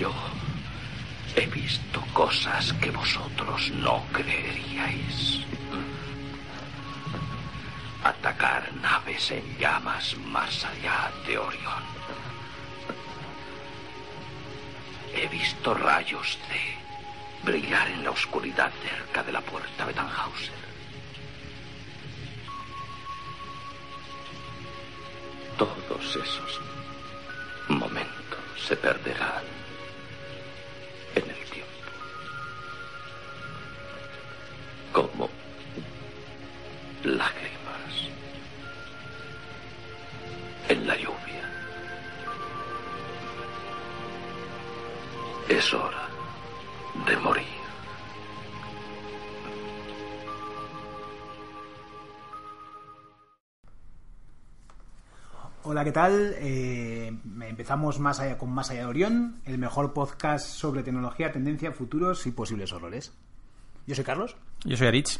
Yo he visto cosas que vosotros no creeríais. Atacar naves en llamas más allá de Orión. He visto rayos de brillar en la oscuridad cerca de la puerta de Tannhauser. Todos esos momentos se perderán en el tiempo. Como lágrimas en la lluvia. Es hora de morir. Hola, ¿qué tal? Empezamos con Más allá de Orión, el mejor podcast sobre tecnología, tendencia, futuros y posibles horrores. Yo soy Carlos. Yo soy Aritz.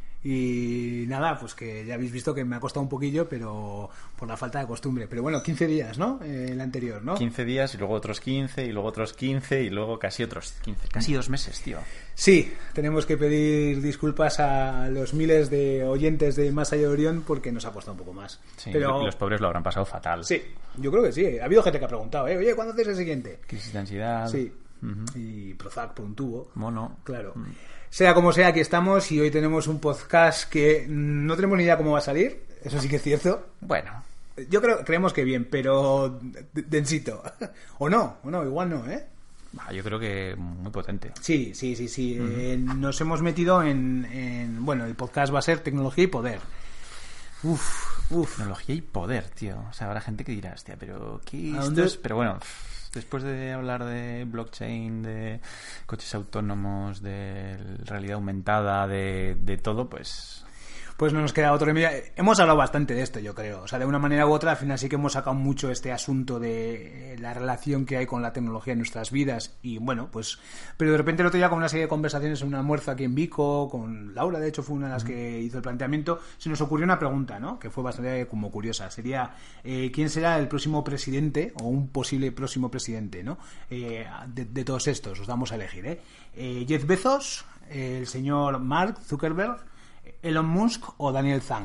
Y nada, pues que ya habéis visto que me ha costado un poquillo, pero por la falta de costumbre. Pero bueno, 15 días, ¿no? El anterior, ¿no? 15 días y luego otros 15 y luego otros 15 y luego casi otros 15. Casi 2 meses, tío. Sí, tenemos que pedir disculpas a los miles de oyentes de Más allá de Orión porque nos ha costado un poco más. Sí, pero los pobres lo habrán pasado fatal. Sí, yo creo que sí. Ha habido gente que ha preguntado, oye, ¿cuándo hacéis el siguiente? Crisis de ansiedad. Sí. Y Prozac por un tubo. Mono. Claro. Sea como sea, aquí estamos y hoy tenemos un podcast que no tenemos ni idea cómo va a salir. Eso sí que es cierto. Bueno. Creemos que bien, pero densito. O no, igual no, ¿eh? Yo creo que muy potente. Sí. Nos hemos metido bueno, el podcast va a ser tecnología y poder. Uf. Tecnología y poder, tío. O sea, habrá gente que dirá, hostia, pero ¿qué ¿A esto dónde? es? Pero bueno, después de hablar de blockchain, de coches autónomos, de realidad aumentada, de todo, pues no nos queda otro remedio. Hemos hablado bastante de esto, yo creo. O sea, de una manera u otra, al final sí que hemos sacado mucho este asunto de la relación que hay con la tecnología en nuestras vidas. Y bueno, pues... Pero de repente el otro día, con una serie de conversaciones en un almuerzo aquí en Vico, con Laura, de hecho, fue una de las que hizo el planteamiento, se nos ocurrió una pregunta, ¿no? Que fue bastante como curiosa. Sería, ¿quién será el próximo presidente o un posible próximo presidente, ¿no? De todos estos, os damos a elegir, ¿eh? Jeff Bezos, el señor Mark Zuckerberg, Elon Musk o Daniel Zhang.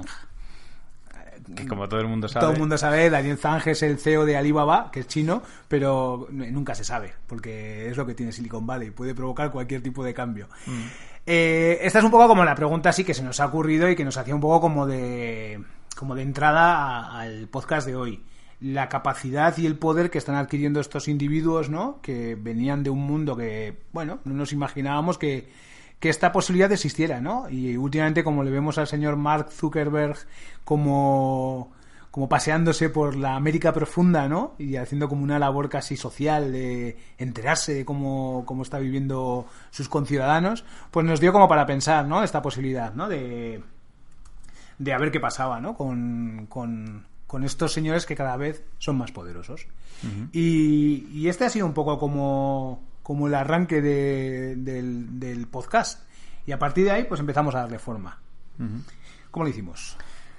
Que como todo el mundo sabe... Todo el mundo sabe, Daniel Zhang es el CEO de Alibaba, que es chino, pero nunca se sabe, porque es lo que tiene Silicon Valley, puede provocar cualquier tipo de cambio. Esta es un poco como la pregunta así que se nos ha ocurrido y que nos hacía un poco como de entrada al podcast de hoy. La capacidad y el poder que están adquiriendo estos individuos, ¿no? Que venían de un mundo que, bueno, no nos imaginábamos que esta posibilidad existiera, ¿no? Y últimamente, como le vemos al señor Mark Zuckerberg como paseándose por la América profunda, ¿no? Y haciendo como una labor casi social de enterarse de cómo está viviendo sus conciudadanos, pues nos dio como para pensar, ¿no? Esta posibilidad, ¿no? De a ver qué pasaba, ¿no? Con estos señores que cada vez son más poderosos. Uh-huh. Y este ha sido un poco como el arranque del podcast. Y a partir de ahí, pues empezamos a darle forma. Uh-huh. ¿Cómo lo hicimos?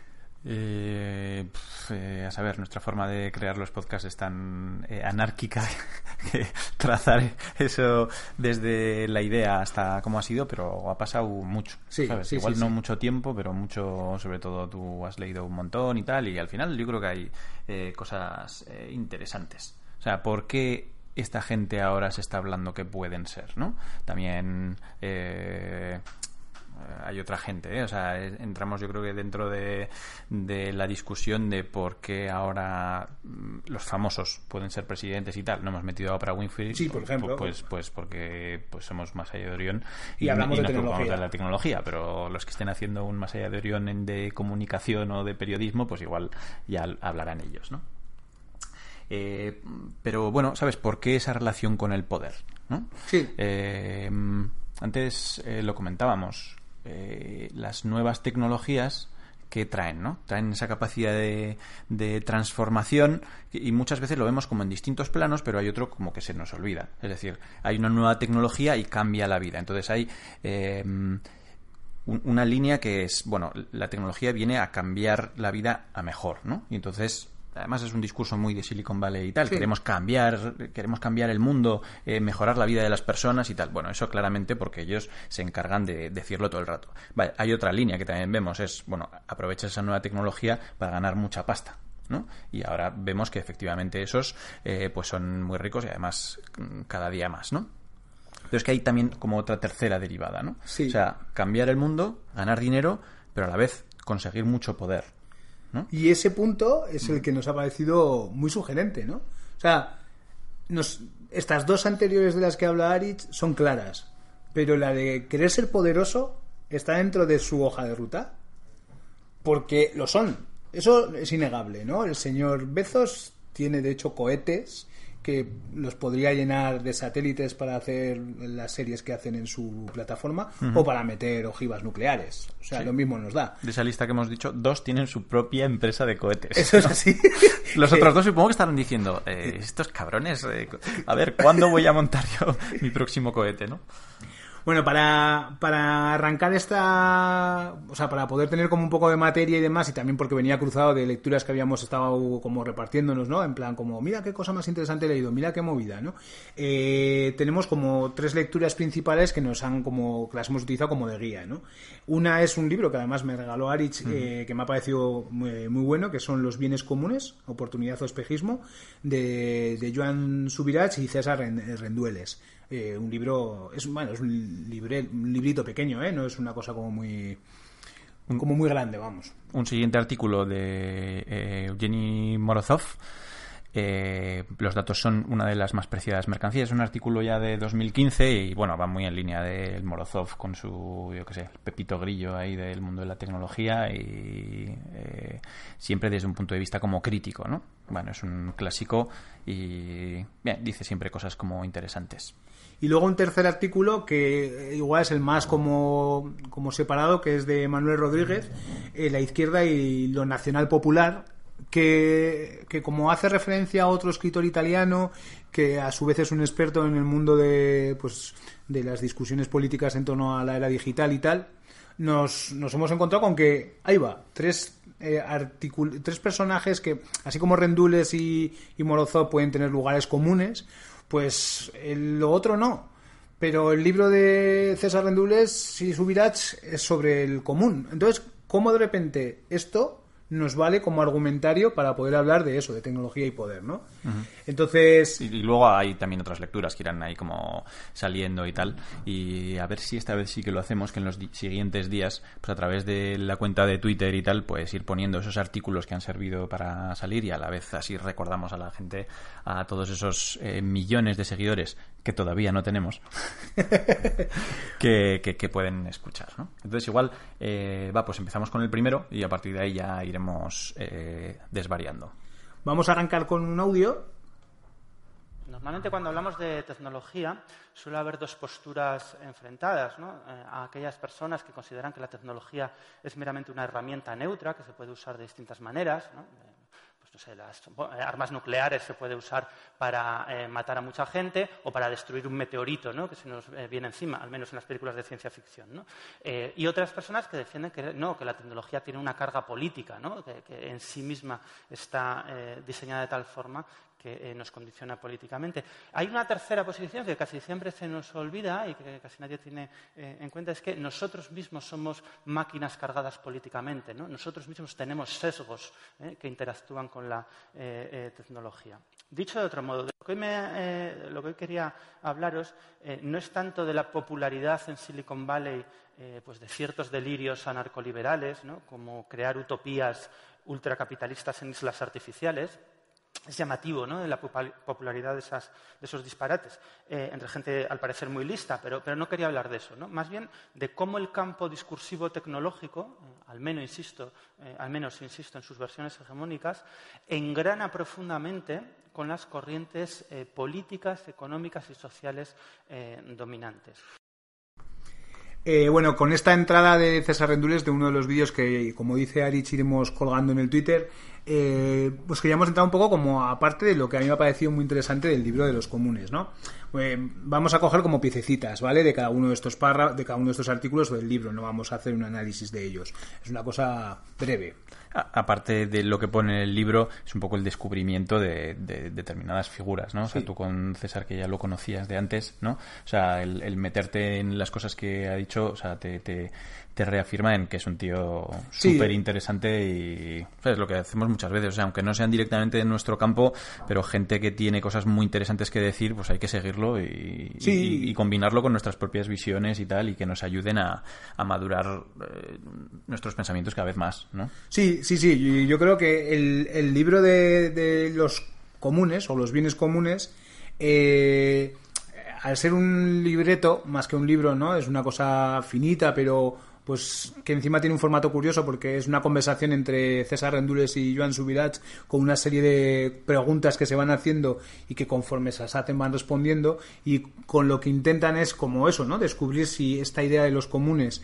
A saber, nuestra forma de crear los podcasts es tan anárquica que trazar eso desde la idea hasta cómo ha sido, pero ha pasado mucho, ¿sabes? Igual no mucho tiempo, pero mucho, sobre todo tú has leído un montón y tal, y al final yo creo que hay cosas interesantes. O sea, ¿por qué esta gente ahora se está hablando que pueden ser, ¿no? También hay otra gente, ¿eh? O sea, entramos yo creo que dentro de la discusión de por qué ahora los famosos pueden ser presidentes y tal. No hemos metido a Oprah Winfrey, sí, por ejemplo, pues porque somos Más allá de Orión y hablamos de nos tecnología. Preocupamos de la tecnología, pero los que estén haciendo un Más allá de Orión de comunicación o de periodismo, pues igual ya hablarán ellos, ¿no? Pero bueno, ¿sabes por qué esa relación con el poder, ¿no? Sí. Antes lo comentábamos. Las nuevas tecnologías que traen, ¿no? Traen esa capacidad de transformación y muchas veces lo vemos como en distintos planos, pero hay otro como que se nos olvida. Es decir, hay una nueva tecnología y cambia la vida. Entonces hay una línea que es, bueno, la tecnología viene a cambiar la vida a mejor, ¿no? Y entonces además es un discurso muy de Silicon Valley y tal, queremos cambiar el mundo, mejorar la vida de las personas y tal. Bueno, eso claramente porque ellos se encargan de decirlo todo el rato. Vale, hay otra línea que también vemos, es, bueno, aprovecha esa nueva tecnología para ganar mucha pasta, ¿no? Y ahora vemos que efectivamente esos pues son muy ricos y además cada día más, ¿no? Pero es que hay también como otra tercera derivada, ¿no? Sí. O sea, cambiar el mundo, ganar dinero, pero a la vez conseguir mucho poder, ¿no? Y ese punto es el que nos ha parecido muy sugerente, ¿no? O sea, estas dos anteriores de las que habla Aritz son claras, pero la de querer ser poderoso está dentro de su hoja de ruta, porque lo son. Eso es innegable, ¿no? El señor Bezos tiene, de hecho, cohetes que los podría llenar de satélites para hacer las series que hacen en su plataforma, o para meter ojivas nucleares. O sea, lo mismo nos da. De esa lista que hemos dicho, 2 tienen su propia empresa de cohetes. Eso es así. Los otros 2 supongo que estarán diciendo, estos cabrones, a ver, ¿cuándo voy a montar yo mi próximo cohete, no? Bueno, para arrancar o sea, para poder tener como un poco de materia y demás, y también porque venía cruzado de lecturas que habíamos estado como repartiéndonos, ¿no? En plan como, mira qué cosa más interesante he leído, mira qué movida, ¿no? Tenemos como 3 lecturas principales que las hemos utilizado como de guía, ¿no? Una es un libro que además me regaló Aritz, que me ha parecido muy bueno, que son Los bienes comunes, oportunidad o espejismo, de Joan Subirats y César Rendueles. Un libro, es un librito pequeño, no es una cosa como muy grande, vamos. Un siguiente artículo de Evgeny Morozov. Los datos son una de las más preciadas mercancías. Es un artículo ya de 2015 y bueno, va muy en línea del Morozov con su, yo qué sé, el pepito grillo ahí del mundo de la tecnología y siempre desde un punto de vista como crítico, ¿no? Bueno, es un clásico y bien, dice siempre cosas como interesantes. Y luego un tercer artículo que igual es el más como separado, que es de Manuel Rodríguez, La izquierda y lo nacional popular, que como hace referencia a otro escritor italiano que a su vez es un experto en el mundo de las discusiones políticas en torno a la era digital y tal, nos hemos encontrado con que ahí va, tres personajes que, así como Rendules y Morozov pueden tener lugares comunes, pues lo otro no. Pero el libro de César Rendules y Subirats es sobre el común. Entonces, ¿cómo de repente esto nos vale como argumentario para poder hablar de eso, de tecnología y poder, ¿no? Uh-huh. Entonces... Y luego hay también otras lecturas que irán ahí como saliendo y tal. Y a ver si esta vez sí que lo hacemos, que en los siguientes días, pues a través de la cuenta de Twitter y tal, pues ir poniendo esos artículos que han servido para salir y a la vez así recordamos a la gente, a todos esos millones de seguidores que todavía no tenemos, que pueden escuchar, ¿no? Entonces igual, pues empezamos con el primero y a partir de ahí ya iremos desvariando. Vamos a arrancar con un audio. Normalmente cuando hablamos de tecnología suele haber dos posturas enfrentadas, ¿no? A aquellas personas que consideran que la tecnología es meramente una herramienta neutra que se puede usar de distintas maneras, ¿no? Las armas nucleares se puede usar para matar a mucha gente o para destruir un meteorito, ¿no? Que se nos viene encima, al menos en las películas de ciencia ficción, ¿no? Y otras personas que defienden que la tecnología tiene una carga política, ¿no? Que en sí misma está diseñada de tal forma que nos condiciona políticamente. Hay una tercera posición que casi siempre se nos olvida y que casi nadie tiene en cuenta, es que nosotros mismos somos máquinas cargadas políticamente, ¿no? Nosotros mismos tenemos sesgos que interactúan con la tecnología. Dicho de otro modo, lo que hoy quería hablaros no es tanto de la popularidad en Silicon Valley pues de ciertos delirios anarcoliberales, ¿no? Como crear utopías ultracapitalistas en islas artificiales. Es llamativo, ¿no? De la popularidad de esos disparates entre gente al parecer muy lista, pero no quería hablar de eso, ¿no? Más bien de cómo el campo discursivo tecnológico, al menos insisto en sus versiones hegemónicas, engrana profundamente con las corrientes políticas, económicas y sociales dominantes. Bueno, con esta entrada de César Rendules de uno de los vídeos que, como dice Aritz, iremos colgando en el Twitter, pues queríamos entrar un poco como aparte de lo que a mí me ha parecido muy interesante del libro de los comunes, ¿no? vamos a coger como piececitas, ¿vale? De cada uno de estos de cada uno de estos artículos del libro, no vamos a hacer un análisis de ellos. Es una cosa breve. Aparte de lo que pone en el libro, es un poco el descubrimiento de determinadas figuras, ¿no? O sea, tú con César, que ya lo conocías de antes, ¿no? O sea, el meterte en las cosas que ha dicho, o sea, te reafirma en que es un tío súper interesante y, o sea, es lo que hacemos muchas veces. O sea, aunque no sean directamente en nuestro campo, pero gente que tiene cosas muy interesantes que decir, pues hay que seguirlo y combinarlo con nuestras propias visiones y tal, y que nos ayuden a madurar nuestros pensamientos cada vez más, ¿no? Sí. Yo creo que el libro de los comunes o los bienes comunes, al ser un libreto más que un libro, ¿no? Es una cosa finita, pero pues que encima tiene un formato curioso porque es una conversación entre César Rendules y Joan Subirats con una serie de preguntas que se van haciendo y que conforme se hacen van respondiendo, y con lo que intentan es como eso, ¿no? Descubrir si esta idea de los comunes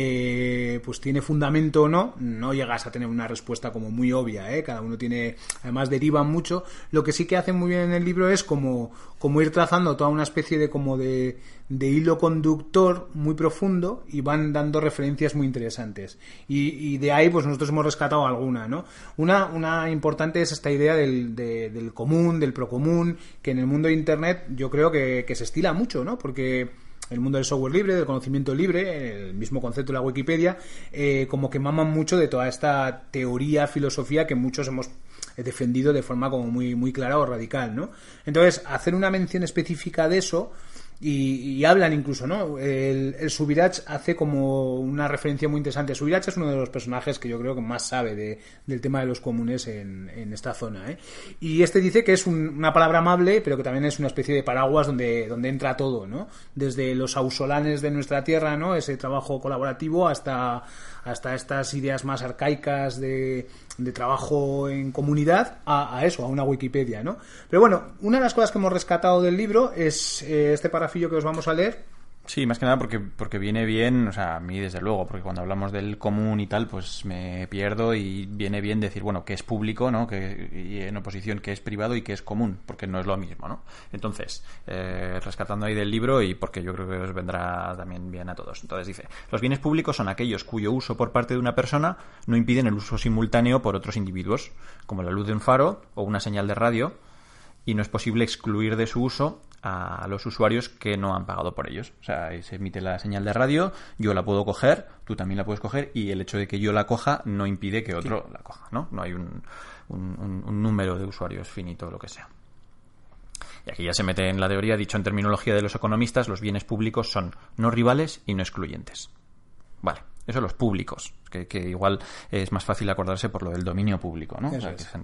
pues tiene fundamento o no. No llegas a tener una respuesta como muy obvia, cada uno tiene, además derivan mucho. Lo que sí que hacen muy bien en el libro es como ir trazando toda una especie de hilo conductor muy profundo, y van dando referencias muy interesantes, y de ahí pues nosotros hemos rescatado alguna, ¿no? Una importante es esta idea del común, del procomún, que en el mundo de Internet yo creo que se estila mucho, ¿no? Porque el mundo del software libre, del conocimiento libre, el mismo concepto de la Wikipedia, como que maman mucho de toda esta teoría, filosofía que muchos hemos defendido de forma como muy, muy clara o radical, ¿no? Entonces, hacer una mención específica de eso, y hablan incluso, ¿no? El Subirats hace como una referencia muy interesante. Subirats es uno de los personajes que yo creo que más sabe del tema de los comunes en esta zona, y este dice que es una palabra amable, pero que también es una especie de paraguas donde entra todo, ¿no? Desde los ausolanes de nuestra tierra, ¿no? Ese trabajo colaborativo hasta estas ideas más arcaicas de trabajo en comunidad, a eso, a una Wikipedia, ¿no? Pero bueno, una de las cosas que hemos rescatado del libro es este parrafillo que os vamos a leer. Sí, más que nada porque viene bien, o sea, a mí desde luego, porque cuando hablamos del común y tal, pues me pierdo, y viene bien decir, bueno, que es público, ¿no? Y en oposición que es privado y que es común, porque no es lo mismo, ¿no? Entonces, rescatando ahí del libro, y porque yo creo que os vendrá también bien a todos. Entonces dice, los bienes públicos son aquellos cuyo uso por parte de una persona no impiden el uso simultáneo por otros individuos, como la luz de un faro o una señal de radio, y no es posible excluir de su uso a los usuarios que no han pagado por ellos. O sea, se emite la señal de radio, yo la puedo coger, tú también la puedes coger, y el hecho de que yo la coja no impide que otro la coja, ¿no? No hay un número de usuarios finito o lo que sea. Y aquí ya se mete en la teoría, dicho en terminología de los economistas, los bienes públicos son no rivales y no excluyentes. Vale, eso los públicos, que igual es más fácil acordarse por lo del dominio público, ¿no? O sea, que es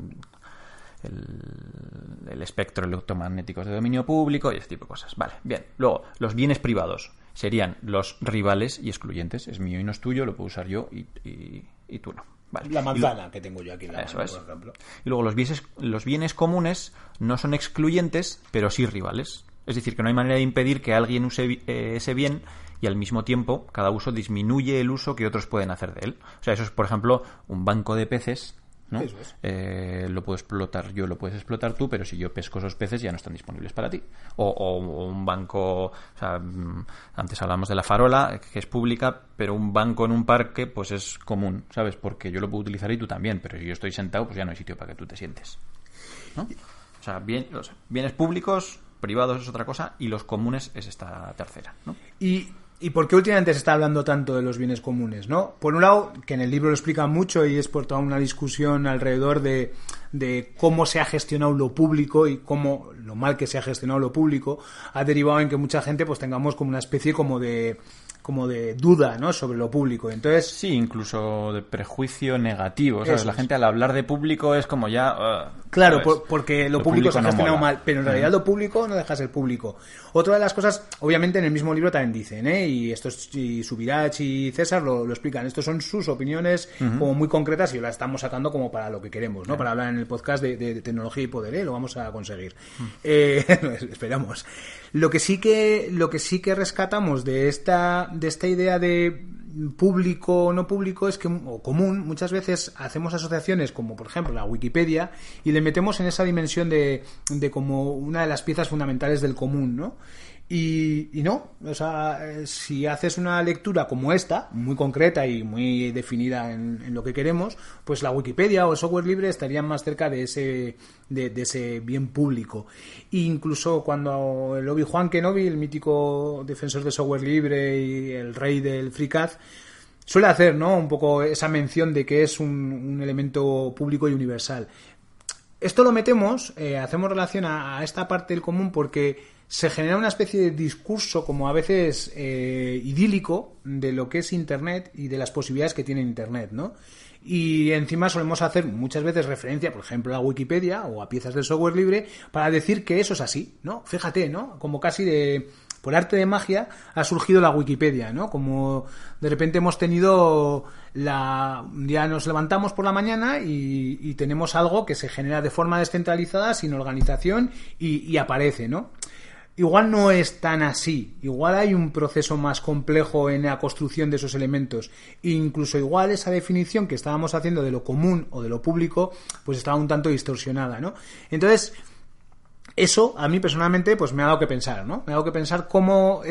el espectro electromagnético de dominio público y ese tipo de cosas. Vale, bien. Luego, los bienes privados serían los rivales y excluyentes. Es mío y no es tuyo, lo puedo usar yo y tú no. Vale. La manzana que tengo yo aquí en la mano, por ejemplo. Y luego los bienes comunes no son excluyentes, pero sí rivales. Es decir, que no hay manera de impedir que alguien use ese bien, y al mismo tiempo cada uso disminuye el uso que otros pueden hacer de él. O sea, eso es, por ejemplo, un banco de peces, ¿no? Eso es. Lo puedo explotar yo, lo puedes explotar tú, pero si yo pesco esos peces ya no están disponibles para ti. O un banco, o sea, antes hablamos de la farola, que es pública, pero un banco en un parque pues es común, ¿sabes? Porque yo lo puedo utilizar y tú también, pero si yo estoy sentado pues ya no hay sitio para que tú te sientes, ¿no? O sea, los bienes públicos, privados es otra cosa, y los comunes es esta tercera, ¿no? ¿Y por qué últimamente se está hablando tanto de los bienes comunes, no? Por un lado, que en el libro lo explica mucho, y es por toda una discusión alrededor de cómo se ha gestionado lo público y cómo lo mal que se ha gestionado lo público ha derivado en que mucha gente pues tengamos como una especie como de duda, ¿no? Sobre lo público. Entonces, sí, incluso de prejuicio negativo, ¿sabes? La gente al hablar de público es como ya... claro, porque lo público se ha gestionado mal, pero en realidad lo público no deja de ser público. Otra de las cosas, obviamente en el mismo libro también dicen, y Subirats y César lo explican, estos son sus opiniones como muy concretas, y las estamos sacando como para lo que queremos, ¿no? Para hablar en el podcast de tecnología y poder, lo vamos a conseguir. Esperamos. Lo que sí que rescatamos de esta esta idea de público o no público es que, o común, muchas veces hacemos asociaciones como por ejemplo la Wikipedia y le metemos en esa dimensión de como una de las piezas fundamentales del común, ¿no? Y no, o sea, si haces una lectura como esta, muy concreta y muy definida en lo que queremos, pues la Wikipedia o el software libre estarían más cerca de ese bien público. E incluso cuando el Obi-Wan Kenobi, el mítico defensor del software libre y el rey del FreeCAD, suele hacer, ¿no?, un poco esa mención de que es un elemento público y universal. Esto lo metemos, hacemos relación a esta parte del común porque se genera una especie de discurso como a veces idílico de lo que es Internet y de las posibilidades que tiene Internet, ¿no? Y encima solemos hacer muchas veces referencia, por ejemplo, a Wikipedia o a piezas del software libre para decir que eso es así, ¿no? Fíjate, ¿no? Como casi por arte de magia ha surgido la Wikipedia, ¿no? Como de repente hemos tenido un día nos levantamos por la mañana y tenemos algo que se genera de forma descentralizada, sin organización y aparece, ¿no? Igual no es tan así, igual hay un proceso más complejo en la construcción de esos elementos, e incluso igual esa definición que estábamos haciendo de lo común o de lo público pues estaba un tanto distorsionada, ¿no? Entonces, eso a mí personalmente pues me ha dado que pensar, ¿no? Me ha dado que pensar cómo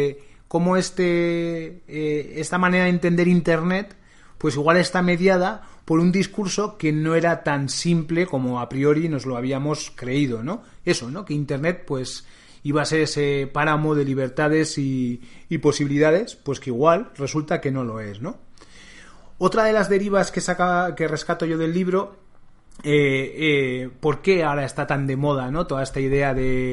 esta manera de entender Internet pues igual está mediada por un discurso que no era tan simple como a priori nos lo habíamos creído, ¿no? Eso, ¿no? Que Internet pues iba a ser ese páramo de libertades y posibilidades, pues que igual resulta que no lo es, ¿no? Otra de las derivas que rescato yo del libro, ¿por qué ahora está tan de moda, ¿no?, toda esta idea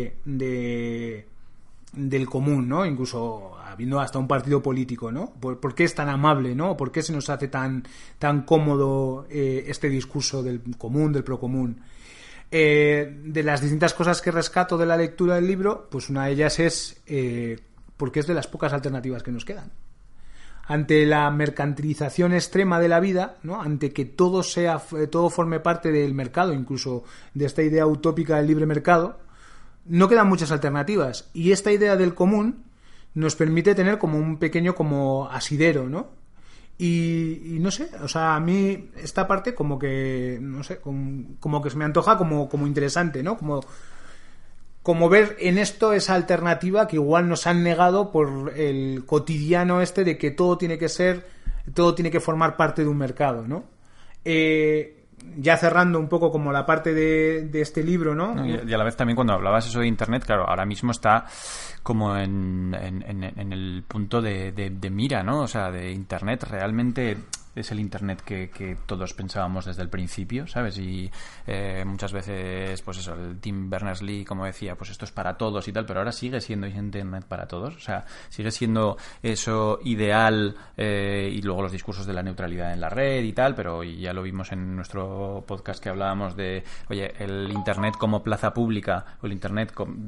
del común, ¿no? Incluso habiendo hasta un partido político, ¿no? ¿Por qué es tan amable, ¿no? ¿Por qué se nos hace tan cómodo este discurso del común, del procomún? De las distintas cosas que rescato de la lectura del libro, pues una de ellas es porque es de las pocas alternativas que nos quedan. Ante la mercantilización extrema de la vida, ¿no?, ante que todo forme parte del mercado, incluso de esta idea utópica del libre mercado, no quedan muchas alternativas. Y esta idea del común nos permite tener como un pequeño como asidero, ¿no? Y no sé, o sea, a mí esta parte como que, no sé, como que se me antoja como interesante, ¿no? Como ver en esto esa alternativa que igual nos han negado por el cotidiano de que todo tiene que formar parte de un mercado, ¿no? Ya cerrando un poco como la parte de este libro, ¿no? Y a la vez también cuando hablabas eso de Internet, claro, ahora mismo está como en el punto de mira, ¿no? O sea, de Internet realmente es el Internet que todos pensábamos desde el principio, ¿sabes? Y muchas veces, pues eso, el Tim Berners-Lee, como decía, pues esto es para todos y tal, pero ahora sigue siendo Internet para todos, o sea, sigue siendo eso ideal, y luego los discursos de la neutralidad en la red y tal, pero ya lo vimos en nuestro podcast que hablábamos de, oye, el Internet como plaza pública o el Internet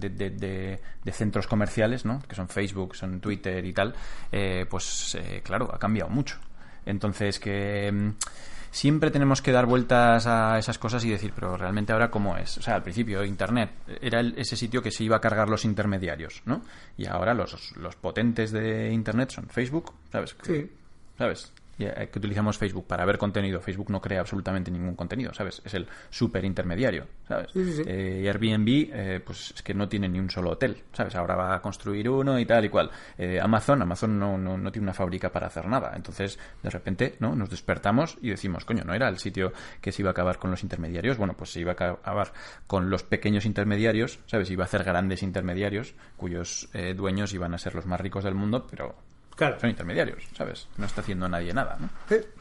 de centros comerciales, ¿no?, que son Facebook, son Twitter y tal, claro, ha cambiado mucho. Entonces, que siempre tenemos que dar vueltas a esas cosas y decir, pero realmente ahora ¿cómo es? O sea, al principio Internet era ese sitio que se iba a cargar los intermediarios, ¿no? Y ahora los potentes de Internet son Facebook, ¿sabes? Sí. ¿Sabes? Que utilizamos Facebook para ver contenido. Facebook no crea absolutamente ningún contenido, ¿sabes? Es el súper intermediario, ¿sabes? Sí. Y Airbnb, pues es que no tiene ni un solo hotel, ¿sabes? Ahora va a construir uno y tal y cual. Amazon no tiene una fábrica para hacer nada. Entonces, de repente, ¿no?, nos despertamos y decimos, coño, ¿no era el sitio que se iba a acabar con los intermediarios? Bueno, pues se iba a acabar con los pequeños intermediarios, ¿sabes? Iba a hacer grandes intermediarios cuyos dueños iban a ser los más ricos del mundo, pero claro, son intermediarios, ¿sabes? No está haciendo nadie nada, ¿no?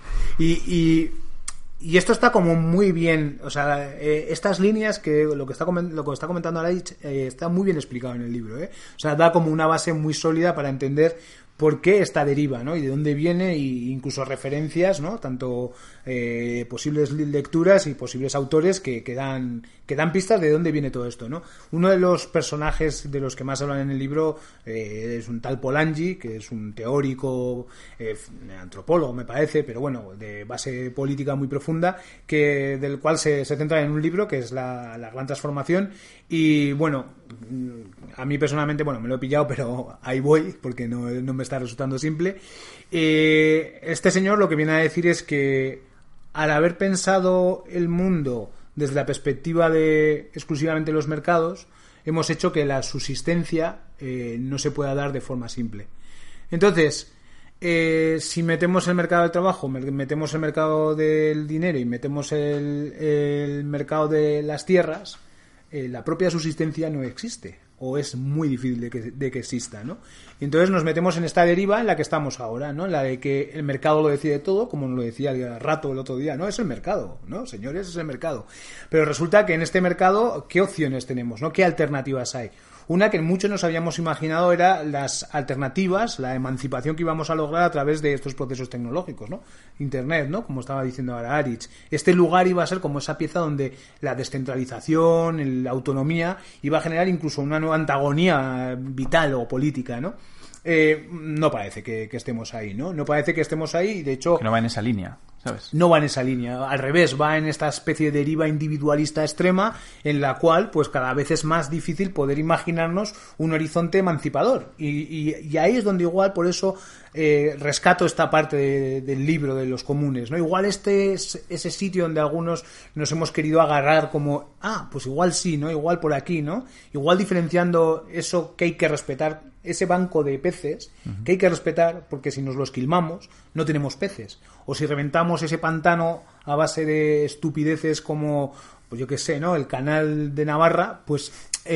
Y esto está como muy bien, o sea, estas líneas que lo que está comentando Alaich está muy bien explicado en el libro, ¿eh? O sea, da como una base muy sólida para entender por qué esta deriva, ¿no? Y de dónde viene, e incluso referencias, ¿no? Tanto posibles lecturas y posibles autores que dan pistas de dónde viene todo esto, ¿no? Uno de los personajes de los que más hablan en el libro es un tal Polanyi, que es un teórico, antropólogo me parece, pero bueno, de base política muy profunda, del cual se centra en un libro que es la Gran Transformación. Y bueno, a mí personalmente, bueno, me lo he pillado, pero ahí voy, porque no me está resultando simple. Este señor lo que viene a decir es que al haber pensado el mundo desde la perspectiva de exclusivamente los mercados, hemos hecho que la subsistencia no se pueda dar de forma simple. Entonces, si metemos el mercado del trabajo, metemos el mercado del dinero y metemos el mercado de las tierras, la propia subsistencia no existe, o es muy difícil de que exista, ¿no? Y entonces nos metemos en esta deriva en la que estamos ahora, ¿no? En la de que el mercado lo decide todo, como nos lo decía el rato el otro día, no, es el mercado, ¿no? Señores, es el mercado. Pero resulta que en este mercado, ¿qué opciones tenemos, no? ¿Qué alternativas hay? Una que muchos nos habíamos imaginado era las alternativas, la emancipación que íbamos a lograr a través de estos procesos tecnológicos, ¿no? Internet, ¿no? Como estaba diciendo ahora Aritz. Este lugar iba a ser como esa pieza donde la descentralización, la autonomía, iba a generar incluso una nueva antagonía vital o política, ¿no? No parece que estemos ahí, ¿no? No parece que estemos ahí y, de hecho... Que no va en esa línea, ¿sabes? No va en esa línea. Al revés, va en esta especie de deriva individualista extrema en la cual, pues, cada vez es más difícil poder imaginarnos un horizonte emancipador. Y ahí es donde igual, por eso, rescato esta parte del libro de los comunes, ¿no? Igual este es ese sitio donde algunos nos hemos querido agarrar como, pues igual sí, ¿no? Igual por aquí, ¿no? Igual diferenciando eso que hay que respetar, ese banco de peces que hay que respetar, porque si nos lo esquilmamos no tenemos peces, o si reventamos ese pantano a base de estupideces como, pues yo qué sé, ¿no? El canal de Navarra, pues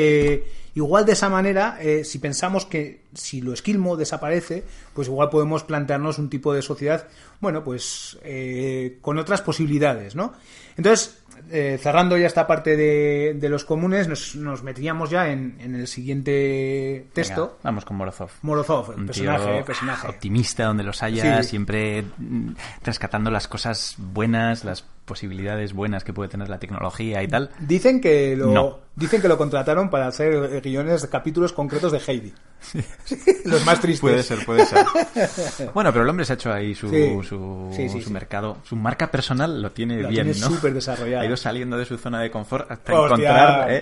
igual de esa manera, si pensamos que si lo esquilmo desaparece, pues igual podemos plantearnos un tipo de sociedad, bueno, pues con otras posibilidades, ¿no? Entonces, cerrando ya esta parte de los comunes, nos metíamos ya en el siguiente texto. Venga, vamos con Morozov. Morozov, un personaje optimista donde los haya, sí. Siempre rescatando las cosas buenas, las posibilidades buenas que puede tener la tecnología y tal. Dicen que lo contrataron para hacer guiones de capítulos concretos de Heidi. Sí. Los más tristes. Puede ser. Bueno, pero el hombre se ha hecho ahí su mercado, su marca personal lo tiene bien, tiene ¿no? Súper desarrollado. Ha ido saliendo de su zona de confort hasta encontrar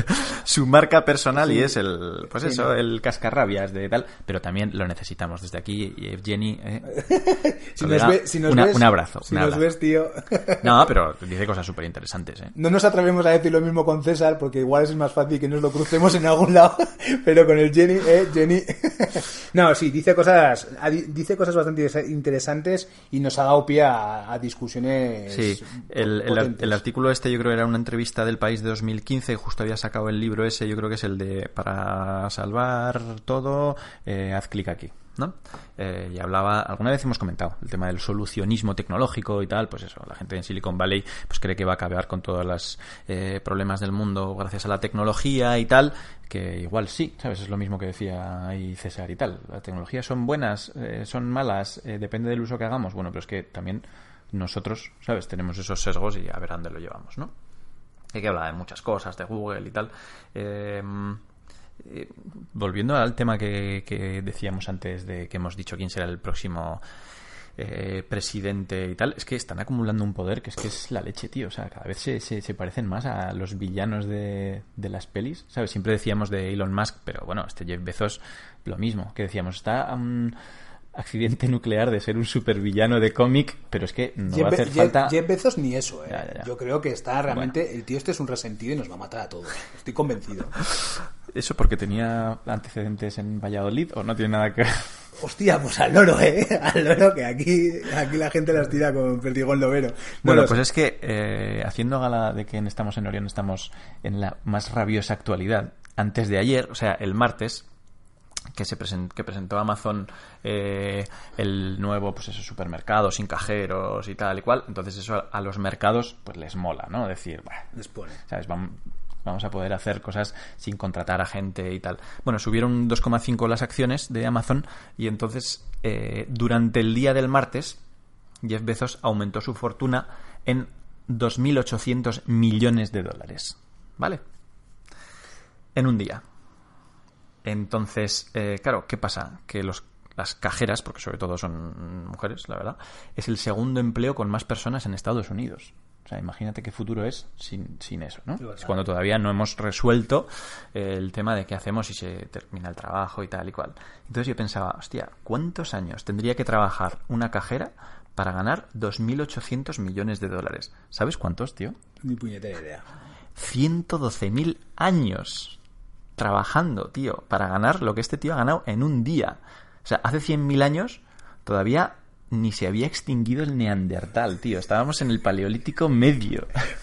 su marca personal, y es el cascarrabias de tal, pero también lo necesitamos desde aquí. Jenny, un abrazo. Nos ves, tío. No, pero dice cosas súper interesantes, ¿eh? No nos atrevemos a decir lo mismo con César, porque igual es más fácil que nos lo crucemos en algún lado, pero con el Jenny, Jenny. No, sí, dice cosas bastante interesantes y nos ha dado pie a discusiones. Sí, el artículo este yo creo era una entrevista del País de 2015, justo había sacado el libro ese, yo creo que es el de Para salvar todo, haz clic aquí, ¿no? Y hablaba, alguna vez hemos comentado el tema del solucionismo tecnológico y tal, pues eso, la gente en Silicon Valley pues cree que va a acabar con todos los problemas del mundo gracias a la tecnología y tal, que igual sí, ¿sabes? Es lo mismo que decía ahí César y tal. Las tecnologías son buenas, son malas, depende del uso que hagamos. Bueno, pero es que también nosotros, ¿sabes? Tenemos esos sesgos y a ver a dónde lo llevamos, ¿no? Hay que hablar de muchas cosas, de Google y tal. Volviendo al tema que decíamos antes de que hemos dicho quién será el próximo presidente y tal, es que están acumulando un poder que es la leche, tío. O sea, cada vez se parecen más a los villanos de las pelis, ¿sabes? Siempre decíamos de Elon Musk, pero bueno, este Jeff Bezos, lo mismo, que decíamos, está a un accidente nuclear de ser un supervillano de cómic, pero es que no va a hacer falta... Jeff Bezos ni eso, Ya. Yo creo que está realmente... Bueno. El tío este es un resentido y nos va a matar a todos. Estoy convencido. ¿Eso porque tenía antecedentes en Valladolid o no tiene nada que ver? Hostia, pues al loro, al loro, que aquí la gente las tira con perdigón lobero. Bueno, pues es que haciendo gala de que Estamos en Orión estamos en la más rabiosa actualidad, antes de ayer, o sea, el martes, que presentó Amazon el nuevo, pues eso, supermercado sin cajeros y tal y cual, entonces eso a los mercados pues les mola, ¿no? Decir, les pone, ¿sabes? Vamos a poder hacer cosas sin contratar a gente y tal. Bueno, subieron 2,5 las acciones de Amazon y entonces durante el día del martes Jeff Bezos aumentó su fortuna en 2.800 millones de dólares, ¿vale? En un día. Entonces, claro, ¿qué pasa? Que las cajeras, porque sobre todo son mujeres, la verdad, es el segundo empleo con más personas en Estados Unidos. O sea, imagínate qué futuro es sin eso, ¿no? Es cuando todavía no hemos resuelto el tema de qué hacemos si se termina el trabajo y tal y cual. Entonces yo pensaba, hostia, ¿cuántos años tendría que trabajar una cajera para ganar 2.800 millones de dólares? ¿Sabes cuántos, tío? Ni puñetera idea. 112.000 años trabajando, tío, para ganar lo que este tío ha ganado en un día. O sea, hace 100.000 años todavía ni se había extinguido el Neandertal, tío. Estábamos en el Paleolítico Medio.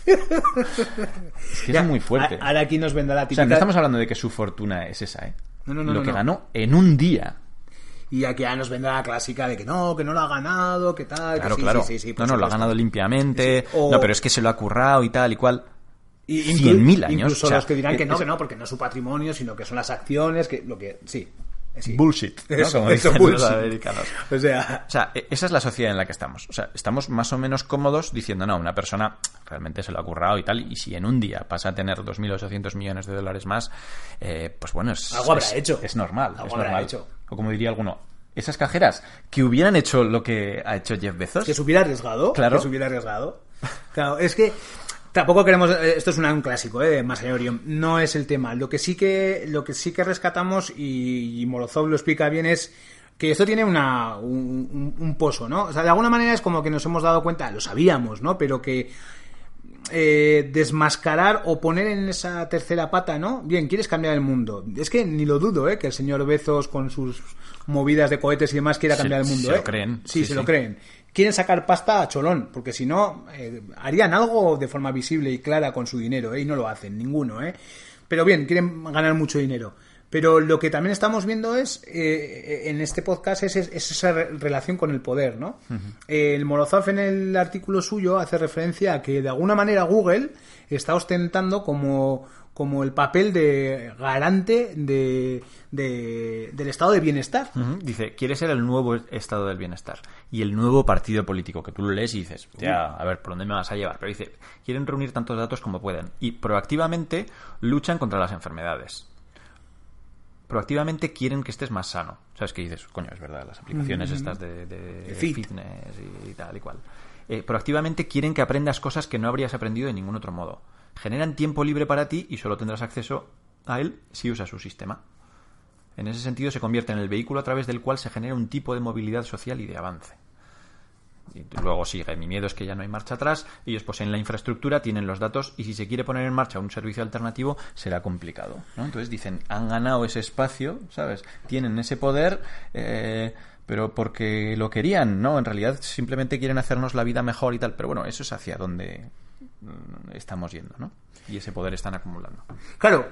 Es que es muy fuerte. Ahora aquí nos vendrá la típica... O sea, no estamos hablando de que su fortuna es esa, ¿eh? No, lo que ganó en un día. Y aquí ya nos vendrá la clásica de que no lo ha ganado, que tal... Claro, que sí, claro. Sí, no, lo ha ganado limpiamente. Sí. No, pero es que se lo ha currado y tal y cual. Y 100.000 años. Incluso o sea, los que dirán que no, porque no es su patrimonio, sino que son las acciones, que lo que... Sí. Bullshit, ¿no? Eso, como dicen bullshit. los americanos. O sea, esa es la sociedad en la que estamos. O sea, estamos más o menos cómodos diciendo, no, una persona realmente se lo ha currado y tal, y si en un día pasa a tener 2.800 millones de dólares más, pues bueno, algo habrá hecho. Es normal. Algo es habrá normal. hecho. O como diría alguno, esas cajeras que hubieran hecho lo que ha hecho Jeff Bezos. Que se hubiera arriesgado. Claro. Que se hubiera arriesgado. Claro, es que... Tampoco queremos... Esto es un clásico, más Orión. No es el tema. Lo que sí que rescatamos, y Morozov lo explica bien, es que esto tiene un pozo, ¿no? O sea, de alguna manera es como que nos hemos dado cuenta, lo sabíamos, ¿no? Pero que desmascarar o poner en esa tercera pata, ¿no? Bien, quieres cambiar el mundo. Es que ni lo dudo, que el señor Bezos con sus movidas de cohetes y demás quiera cambiar el mundo, se lo creen. Sí, se lo creen. Quieren sacar pasta a cholón, porque si no, harían algo de forma visible y clara con su dinero, y no lo hacen, ninguno, Pero bien, quieren ganar mucho dinero. Pero lo que también estamos viendo es, en este podcast, es esa relación con el poder, ¿no? Uh-huh. El Morozov en el artículo suyo hace referencia a que de alguna manera Google está ostentando como el papel de garante del estado de bienestar. Uh-huh. Dice, quiere ser el nuevo estado del bienestar y el nuevo partido político, que tú lo lees y dices, ya, a ver, ¿por dónde me vas a llevar? Pero dice, quieren reunir tantos datos como puedan y proactivamente luchan contra las enfermedades. Proactivamente quieren que estés más sano. ¿Sabes qué dices? Coño, es verdad, las aplicaciones estas de fitness y tal y cual. Proactivamente quieren que aprendas cosas que no habrías aprendido de ningún otro modo. Generan tiempo libre para ti y solo tendrás acceso a él si usas su sistema. En ese sentido se convierte en el vehículo a través del cual se genera un tipo de movilidad social y de avance. Y luego sigue, mi miedo es que ya no hay marcha atrás, ellos poseen la infraestructura, tienen los datos y si se quiere poner en marcha un servicio alternativo será complicado, ¿no? Entonces dicen, han ganado ese espacio, ¿sabes? Tienen ese poder, pero porque lo querían, ¿no? En realidad simplemente quieren hacernos la vida mejor y tal, pero bueno, eso es hacia donde estamos yendo, ¿no? Y ese poder están acumulando. Claro,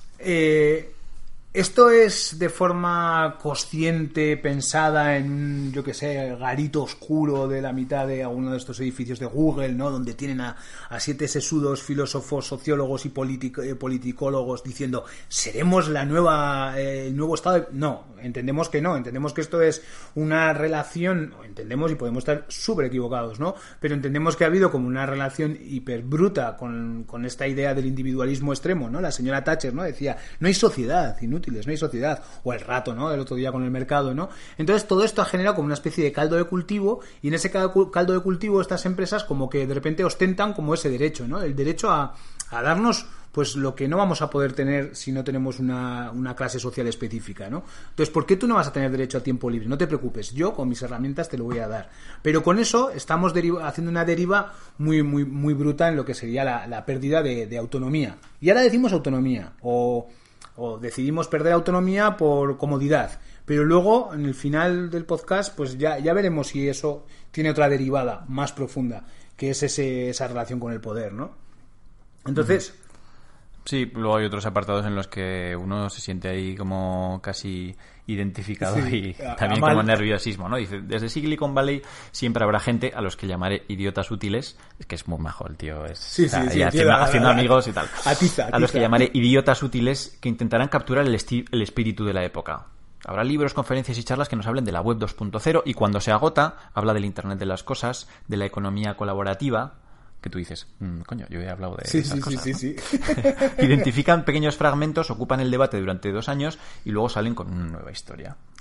esto es de forma consciente, pensada en, yo que sé, el garito oscuro de la mitad de alguno de estos edificios de Google, ¿no? Donde tienen a 7 sesudos filósofos, sociólogos y politicólogos diciendo, ¿seremos el nuevo estado? No, entendemos que no. Entendemos que esto es una relación, entendemos y podemos estar súper equivocados, ¿no? Pero entendemos que ha habido como una relación hiperbruta con esta idea del individualismo extremo, ¿no? La señora Thatcher, ¿no? Decía, no hay sociedad, inútil. No hay sociedad, o el rato, ¿no? El otro día con el mercado, ¿no? Entonces todo esto ha generado como una especie de caldo de cultivo y en ese caldo de cultivo estas empresas como que de repente ostentan como ese derecho, ¿no? El derecho a darnos pues lo que no vamos a poder tener si no tenemos una clase social específica, ¿no? Entonces, ¿por qué tú no vas a tener derecho a tiempo libre? No te preocupes, yo con mis herramientas te lo voy a dar. Pero con eso estamos haciendo una deriva muy, muy, muy bruta en lo que sería la pérdida de autonomía. Y ahora decimos autonomía, o decidimos perder autonomía por comodidad, pero luego en el final del podcast pues ya veremos si eso tiene otra derivada más profunda, que es esa relación con el poder, ¿no? Entonces... Sí, luego hay otros apartados en los que uno se siente ahí como casi identificado, sí, y también como nerviosismo, ¿no? Dice, desde Silicon Valley siempre habrá gente a los que llamaré idiotas útiles, es que es muy majo el tío, haciendo amigos y tal. A los que llamaré idiotas útiles que intentarán capturar el espíritu de la época. Habrá libros, conferencias y charlas que nos hablen de la web 2.0 y cuando se agota, habla del Internet de las cosas, de la economía colaborativa, que tú dices, coño, yo he hablado de esas cosas, ¿no? Sí. Identifican pequeños fragmentos, ocupan el debate durante 2 años y luego salen con una nueva historia.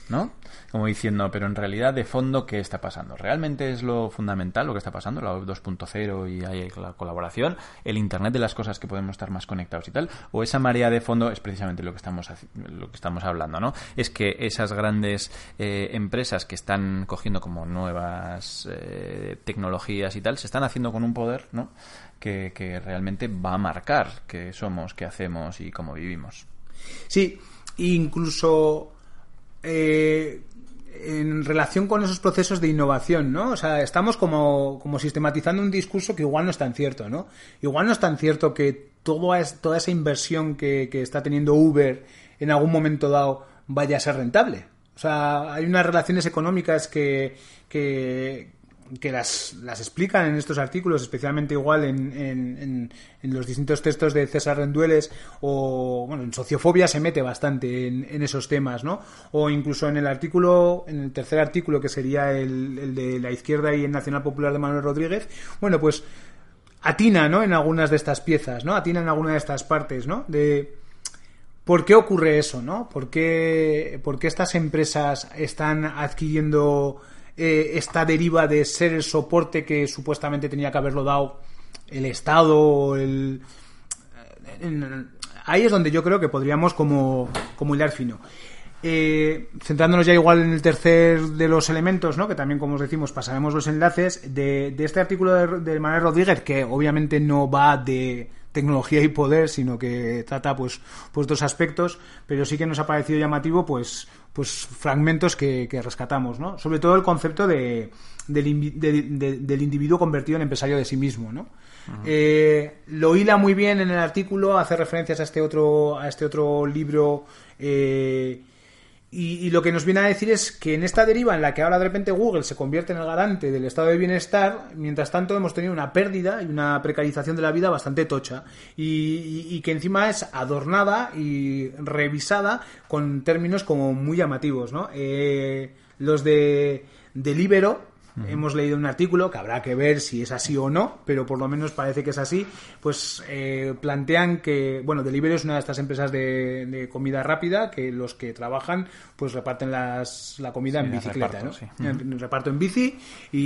¿no? Como diciendo, pero en realidad, de fondo, ¿qué está pasando? ¿Realmente es lo fundamental lo que está pasando? La web 2.0 y hay la colaboración, el Internet de las cosas que podemos estar más conectados y tal, o esa marea de fondo es precisamente lo que estamos hablando, ¿no? Es que esas grandes empresas que están cogiendo como nuevas tecnologías y tal, se están haciendo con un poder, ¿no? Que realmente va a marcar qué somos, qué hacemos y cómo vivimos. Sí, incluso en relación con esos procesos de innovación, ¿no? O sea, estamos como sistematizando un discurso que igual no es tan cierto, ¿no? Igual no es tan cierto que toda esa inversión que está teniendo Uber en algún momento dado vaya a ser rentable. O sea, hay unas relaciones económicas que las explican en estos artículos, especialmente igual en los distintos textos de César Rendueles, o bueno, en Sociofobia se mete bastante en esos temas, ¿no? O incluso en el tercer artículo, que sería el de la izquierda y el Nacional Popular de Manuel Rodríguez, bueno, pues atina, ¿no? En algunas de estas piezas, ¿no? Atina en alguna de estas partes, ¿no? De ¿por qué ocurre eso, ¿no? ¿Por qué estas empresas están adquiriendo esta deriva de ser el soporte que supuestamente tenía que haberlo dado el Estado? Ahí es donde yo creo que podríamos como hilar fino. Centrándonos ya igual en el tercer de los elementos, ¿no? Que también, como os decimos, pasaremos los enlaces de este artículo de Manuel Rodríguez, que obviamente no va de tecnología y poder, sino que trata pues dos aspectos, pero sí que nos ha parecido llamativo pues fragmentos que rescatamos, ¿no? Sobre todo el concepto del individuo convertido en empresario de sí mismo, ¿no? Uh-huh. Lo hila muy bien en el artículo, hace referencias a este otro libro, y lo que nos viene a decir es que en esta deriva en la que ahora de repente Google se convierte en el garante del estado de bienestar, mientras tanto hemos tenido una pérdida y una precarización de la vida bastante tocha, y que encima es adornada y revisada con términos como muy llamativos, ¿no? Los de Libero, hemos leído un artículo que habrá que ver si es así o no, pero por lo menos parece que es así. Pues plantean que, bueno, Deliveroo es una de estas empresas de comida rápida, que los que trabajan pues reparten la comida en bicicleta, reparto, ¿no? Sí. Reparto en bici,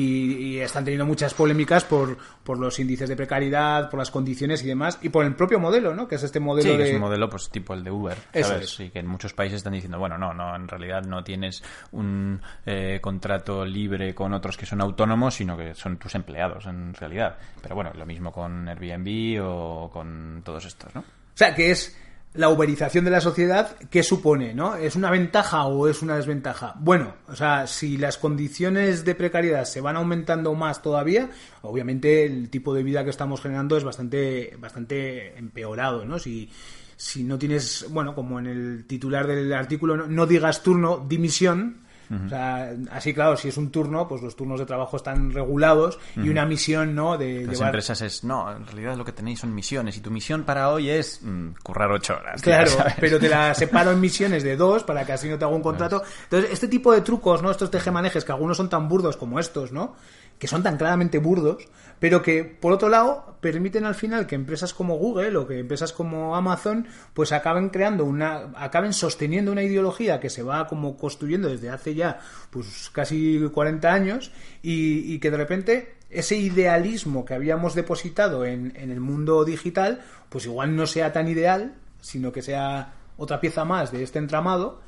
y están teniendo muchas polémicas por los índices de precariedad, por las condiciones y demás, y por el propio modelo, ¿no? Que es este modelo es un modelo pues tipo el de Uber, ¿sabes? Y que en muchos países están diciendo, bueno, no, en realidad no tienes un contrato libre con otros que son autónomos, sino que son tus empleados en realidad. Pero bueno, lo mismo con Airbnb o con todos estos, ¿no? O sea, que es la uberización de la sociedad. ¿Qué supone, no? ¿Es una ventaja o es una desventaja? Bueno, o sea, si las condiciones de precariedad se van aumentando más todavía, obviamente el tipo de vida que estamos generando es bastante empeorado, ¿no? Si no tienes, bueno, como en el titular del artículo, no digas turno, dimisión. Uh-huh. O sea, así claro, si es un turno, pues los turnos de trabajo están regulados, uh-huh, y una misión, ¿no? De las empresas es, no, en realidad lo que tenéis son misiones, y tu misión para hoy es currar 8 horas. Claro, ¿sabes? Pero te la separo en misiones de 2 para que así no te haga un contrato. Entonces, este tipo de trucos, ¿no? Estos tejemanejes, que algunos son tan burdos como estos, ¿no? Que son tan claramente burdos, pero que, por otro lado, permiten al final que empresas como Google o que empresas como Amazon pues acaben sosteniendo una ideología que se va como construyendo desde hace ya pues casi 40 años, y que de repente ese idealismo que habíamos depositado en el mundo digital pues igual no sea tan ideal, sino que sea otra pieza más de este entramado,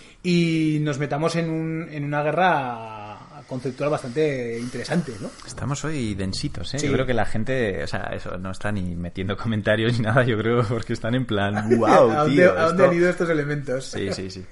y nos metamos en una guerra conceptual bastante interesante, ¿no? Estamos hoy densitos, ¿eh? Sí. Yo creo que la gente, o sea, eso no está ni metiendo comentarios ni nada, yo creo, porque están en plan, wow, tío. ¿A dónde han ido estos elementos? Sí.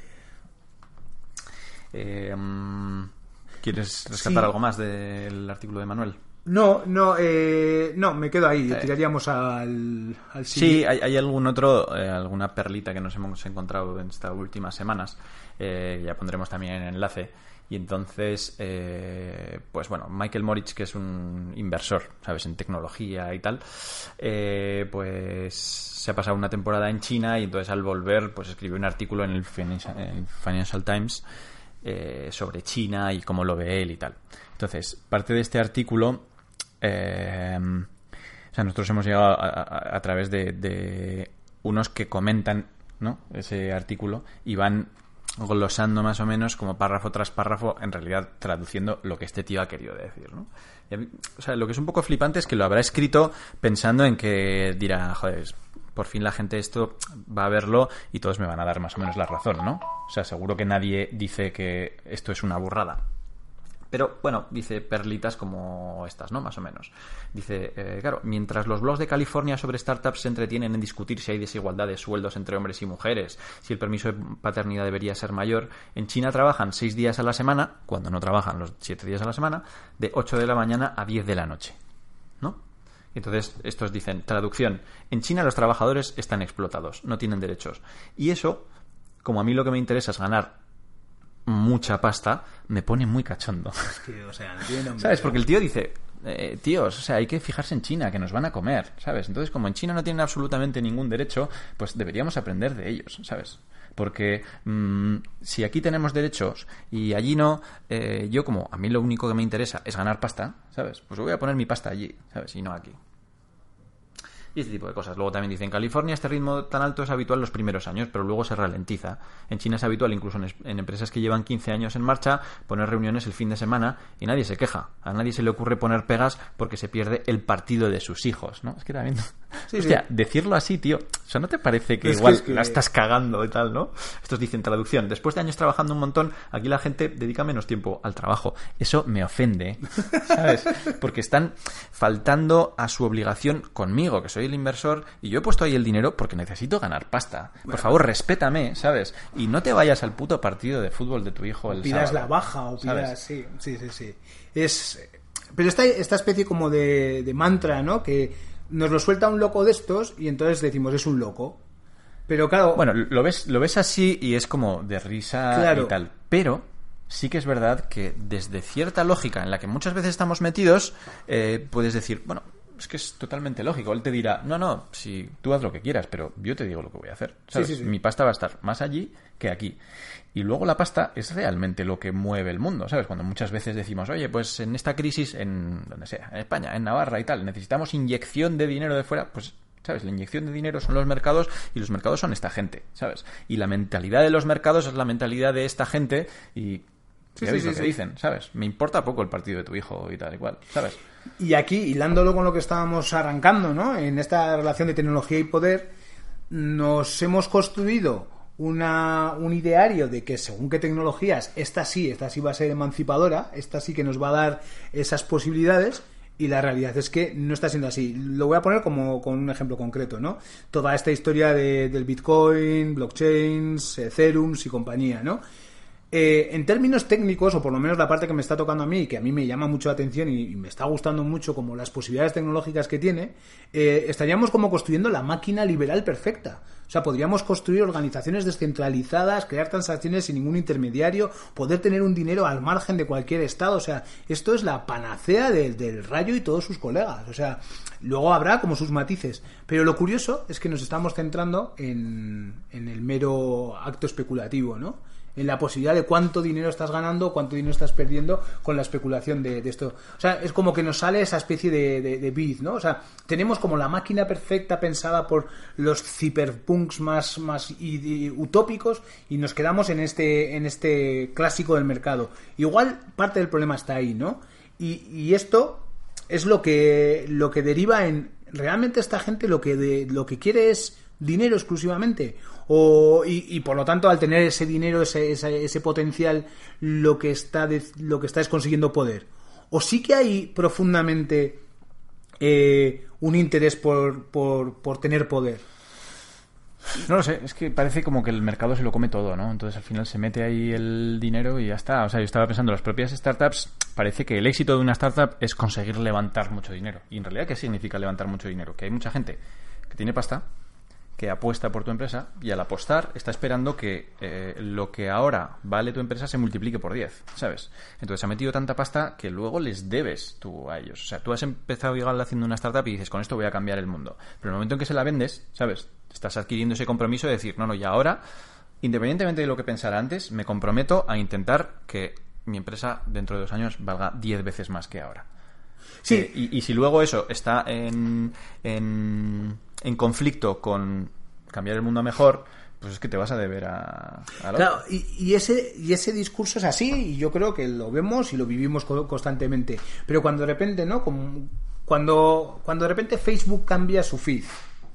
¿Quieres rescatar algo más del artículo de Manuel? No, me quedo ahí. Tiraríamos al sí, hay algún otro, alguna perlita que nos hemos encontrado en estas últimas semanas. Ya pondremos también en enlace. Y entonces, pues bueno, Michael Moritz, que es un inversor, ¿sabes?, en tecnología y tal, pues se ha pasado una temporada en China, y entonces al volver pues escribió un artículo en el Financial Times sobre China y cómo lo ve él y tal. Entonces, parte de este artículo, o sea, nosotros hemos llegado a través de unos que comentan, ¿no?, ese artículo, y van glosando más o menos como párrafo tras párrafo, en realidad traduciendo lo que este tío ha querido decir, ¿no? Y a mí, o sea, lo que es un poco flipante es que lo habrá escrito pensando en que dirá, joder, por fin la gente esto va a verlo y todos me van a dar más o menos la razón, ¿no? O sea, seguro que nadie dice que esto es una burrada. Pero, bueno, dice perlitas como estas, ¿no? Más o menos. Dice, claro, mientras los blogs de California sobre startups se entretienen en discutir si hay desigualdad de sueldos entre hombres y mujeres, si el permiso de paternidad debería ser mayor, en China trabajan 6 días a la semana, cuando no trabajan los 7 días a la semana, de 8 de la mañana a 10 de la noche, ¿no? Entonces, estos dicen, traducción, en China los trabajadores están explotados, no tienen derechos. Y eso, como a mí lo que me interesa es ganar mucha pasta, me pone muy cachondo. Es que, o sea, entiendo, ¿sabes? Porque el tío dice, tíos, o sea, hay que fijarse en China, que nos van a comer, ¿sabes? Entonces, como en China no tienen absolutamente ningún derecho, pues deberíamos aprender de ellos, ¿sabes? Porque si aquí tenemos derechos y allí no, yo como a mí lo único que me interesa es ganar pasta, ¿sabes? Pues voy a poner mi pasta allí, ¿sabes? Y no aquí. Y este tipo de cosas. Luego también dicen, en California este ritmo tan alto es habitual los primeros años, pero luego se ralentiza. En China es habitual, incluso en empresas que llevan 15 años en marcha, poner reuniones el fin de semana y nadie se queja. A nadie se le ocurre poner pegas porque se pierde el partido de sus hijos, ¿no? Es que también... Sí, hostia, sí. Decirlo así, tío, o sea, ¿no te parece que igual la estás cagando y tal, no? Estos dicen, traducción, después de años trabajando un montón, aquí la gente dedica menos tiempo al trabajo. Eso me ofende, ¿sabes? Porque están faltando a su obligación conmigo, que soy el inversor, y yo he puesto ahí el dinero porque necesito ganar pasta. Por favor, respétame, ¿sabes? Y no te vayas al puto partido de fútbol de tu hijo el pidas sábado. La baja o pidas... Sí. Pero esta especie como de mantra, ¿no? Que nos lo suelta un loco de estos y entonces decimos, es un loco. Pero claro... Bueno, lo ves así y es como de risa, claro, y tal. Pero sí que es verdad que desde cierta lógica en la que muchas veces estamos metidos, puedes decir, bueno, es que es totalmente lógico. Él te dirá, no, si tú haz lo que quieras, pero yo te digo lo que voy a hacer, ¿sabes? Sí. Mi pasta va a estar más allí que aquí. Y luego la pasta es realmente lo que mueve el mundo, ¿sabes? Cuando muchas veces decimos, oye, pues en esta crisis, en donde sea, en España, en Navarra y tal, necesitamos inyección de dinero de fuera, pues, ¿sabes? La inyección de dinero son los mercados y los mercados son esta gente, ¿sabes? Y la mentalidad de los mercados es la mentalidad de esta gente y... Sí, lo que dicen, ¿sabes? Me importa poco el partido de tu hijo y tal y cual, ¿sabes? Y aquí, hilándolo con lo que estábamos arrancando, ¿no? En esta relación de tecnología y poder, nos hemos construido un ideario de que según qué tecnologías, esta sí va a ser emancipadora, esta sí que nos va a dar esas posibilidades, y la realidad es que no está siendo así. Lo voy a poner como con un ejemplo concreto, ¿no? Toda esta historia del Bitcoin, blockchains, Ethereum y compañía, ¿no? En términos técnicos, o por lo menos la parte que me está tocando a mí, que a mí me llama mucho la atención y me está gustando mucho como las posibilidades tecnológicas que tiene, estaríamos como construyendo la máquina liberal perfecta. O sea, podríamos construir organizaciones descentralizadas, crear transacciones sin ningún intermediario, poder tener un dinero al margen de cualquier estado. O sea, esto es la panacea del Rayo y todos sus colegas. O sea, luego habrá como sus matices. Pero lo curioso es que nos estamos centrando en el mero acto especulativo, ¿no? En la posibilidad de cuánto dinero estás ganando, cuánto dinero estás perdiendo con la especulación de esto. O sea, es como que nos sale esa especie de biz, ¿no? O sea, tenemos como la máquina perfecta pensada por los cyberpunks más utópicos y nos quedamos en este clásico del mercado. Igual parte del problema está ahí, ¿no? Y esto es lo que deriva en realmente esta gente lo que quiere es dinero exclusivamente. Y por lo tanto, al tener ese dinero, ese potencial, lo que está es consiguiendo poder. O sí que hay profundamente un interés por tener poder. No lo sé, es que parece como que el mercado se lo come todo, ¿no? Entonces al final se mete ahí el dinero y ya está. O sea, yo estaba pensando, las propias startups, parece que el éxito de una startup es conseguir levantar mucho dinero. Y en realidad, ¿qué significa levantar mucho dinero? Que hay mucha gente que tiene pasta, que apuesta por tu empresa y al apostar está esperando que lo que ahora vale tu empresa se multiplique por 10, ¿sabes? Entonces ha metido tanta pasta que luego les debes tú a ellos. O sea, tú has empezado igual haciendo una startup y dices, con esto voy a cambiar el mundo. Pero en el momento en que se la vendes, ¿sabes? Estás adquiriendo ese compromiso de decir, no, y ahora, independientemente de lo que pensara antes, me comprometo a intentar que mi empresa dentro de 2 años valga 10 veces más que ahora. Sí. Y si luego eso está en conflicto con cambiar el mundo a mejor, pues es que te vas a deber a claro, y ese discurso es así, y yo creo que lo vemos y lo vivimos constantemente. Pero cuando de repente, ¿no? Cuando de repente Facebook cambia su feed,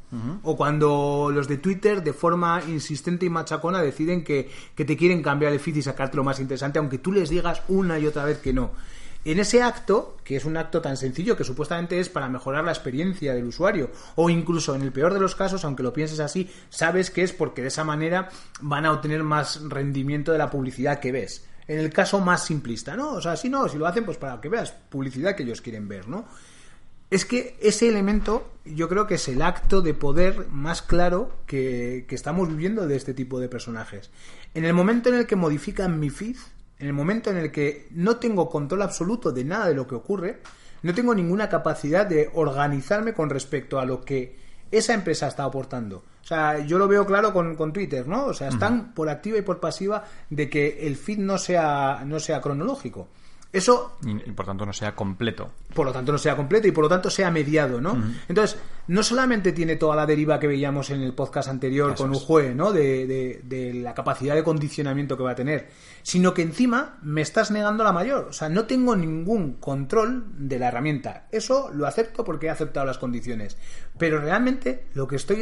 o cuando los de Twitter de forma insistente y machacona deciden que te quieren cambiar el feed y sacarte lo más interesante, aunque tú les digas una y otra vez que no. En ese acto, que es un acto tan sencillo que supuestamente es para mejorar la experiencia del usuario, o incluso en el peor de los casos, aunque lo pienses así, sabes que es porque de esa manera van a obtener más rendimiento de la publicidad que ves. En el caso más simplista, ¿no? O sea, si lo hacen pues para que veas publicidad que ellos quieren ver, ¿no? Es que ese elemento yo creo que es el acto de poder más claro que estamos viviendo de este tipo de personajes. En el momento en el que modifican mi feed, en el momento en el que no tengo control absoluto de nada de lo que ocurre, no tengo ninguna capacidad de organizarme con respecto a lo que esa empresa está aportando. O sea, yo lo veo claro con Twitter, ¿no? O sea, están por activa y por pasiva de que el feed no sea cronológico. Eso... Y por tanto no sea completo. Por lo tanto no sea completo y por lo tanto sea mediado, ¿no? Entonces, no solamente tiene toda la deriva que veíamos en el podcast anterior con Ujue, ¿no? De la capacidad de condicionamiento que va a tener, sino que encima me estás negando la mayor. O sea, no tengo ningún control de la herramienta. Eso lo acepto porque he aceptado las condiciones. Pero realmente lo que estoy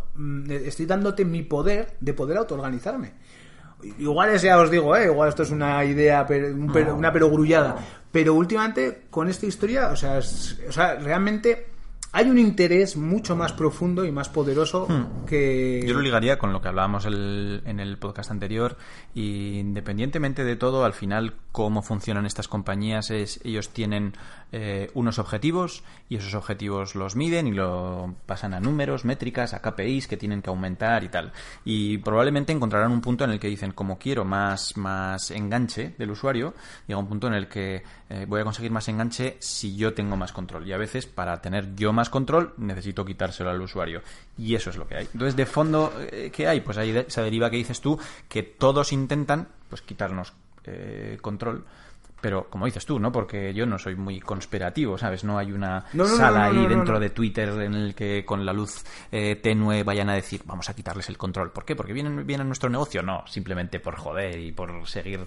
dándote mi poder de poder autoorganizarme. Igual ya os digo, igual esto es una idea, una perogrullada, pero últimamente con esta historia, o sea, realmente hay un interés mucho más profundo y más poderoso que... Yo lo ligaría con lo que hablábamos en el podcast anterior, y independientemente de todo, al final cómo funcionan estas compañías es, ellos tienen unos objetivos y esos objetivos los miden y lo pasan a números, métricas, a KPIs que tienen que aumentar y tal. Y probablemente encontrarán un punto en el que dicen, como quiero más enganche del usuario, llega un punto en el que voy a conseguir más enganche si yo tengo más control. Y a veces, para tener yo más control, necesito quitárselo al usuario. Y eso es lo que hay. Entonces, de fondo, ¿qué hay? Pues hay esa deriva que dices tú, que todos intentan pues quitarnos control. Pero, como dices tú, ¿no? Porque yo no soy muy conspirativo, ¿sabes? No hay una sala ahí dentro de Twitter en el que con la luz tenue vayan a decir, vamos a quitarles el control. ¿Por qué? ¿Porque vienen a nuestro negocio? No, simplemente por joder y por seguir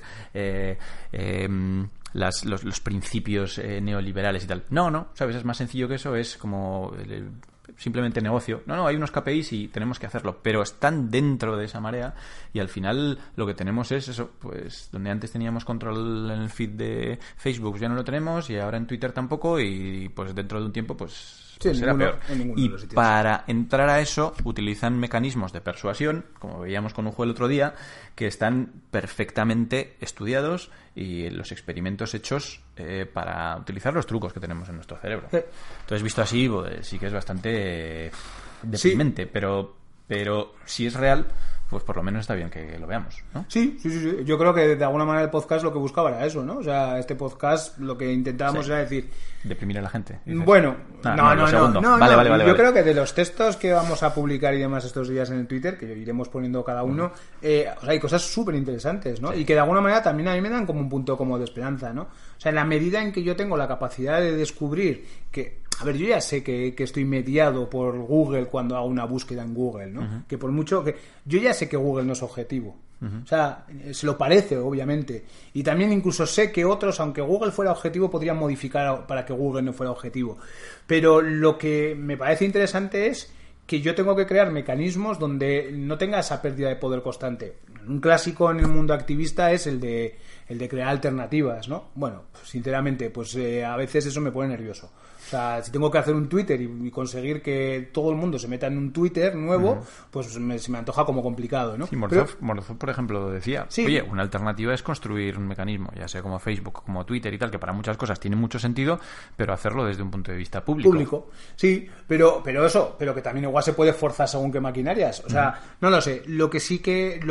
los principios neoliberales y tal. No, ¿sabes? Es más sencillo que eso, es como... simplemente negocio. No, hay unos KPIs y tenemos que hacerlo, pero están dentro de esa marea y al final lo que tenemos es eso, pues donde antes teníamos control en el feed de Facebook ya no lo tenemos y ahora en Twitter tampoco, y pues dentro de un tiempo pues será peor. Y para entrar a eso utilizan mecanismos de persuasión, como veíamos con Ujo el otro día, que están perfectamente estudiados y los experimentos hechos para utilizar los trucos que tenemos en nuestro cerebro. Entonces, visto así, pues, sí que es bastante deprimente, pero si es real, pues por lo menos está bien que lo veamos, ¿no? Sí. Yo creo que de alguna manera el podcast lo que buscaba era eso, ¿no? O sea, este podcast lo que intentábamos era decir... Deprimir a la gente. ¿Dices? Bueno, no. Vale. Yo creo que de los textos que vamos a publicar y demás estos días en el Twitter, que iremos poniendo cada uno, o sea, hay cosas súper interesantes, ¿no? Sí. Y que de alguna manera también a mí me dan como un punto como de esperanza, ¿no? O sea, en la medida en que yo tengo la capacidad de descubrir que... A ver, yo ya sé que estoy mediado por Google cuando hago una búsqueda en Google, ¿no? Que por mucho que... Yo ya sé que Google no es objetivo. O sea, se lo parece, obviamente. Y también incluso sé que otros, aunque Google fuera objetivo, podrían modificar para que Google no fuera objetivo. Pero lo que me parece interesante es que yo tengo que crear mecanismos donde no tenga esa pérdida de poder constante. Un clásico en el mundo activista es el de crear alternativas, ¿no? Bueno, sinceramente, pues a veces eso me pone nervioso. O sea, si tengo que hacer un Twitter y conseguir que todo el mundo se meta en un Twitter nuevo, pues se me antoja como complicado, ¿no? Sí, Morozov, por ejemplo, decía, oye, una alternativa es construir un mecanismo, ya sea como Facebook, como Twitter y tal, que para muchas cosas tiene mucho sentido, pero hacerlo desde un punto de vista público. Sí, pero que también igual se puede forzar según qué maquinarias. O sea, no lo sé. Lo que sí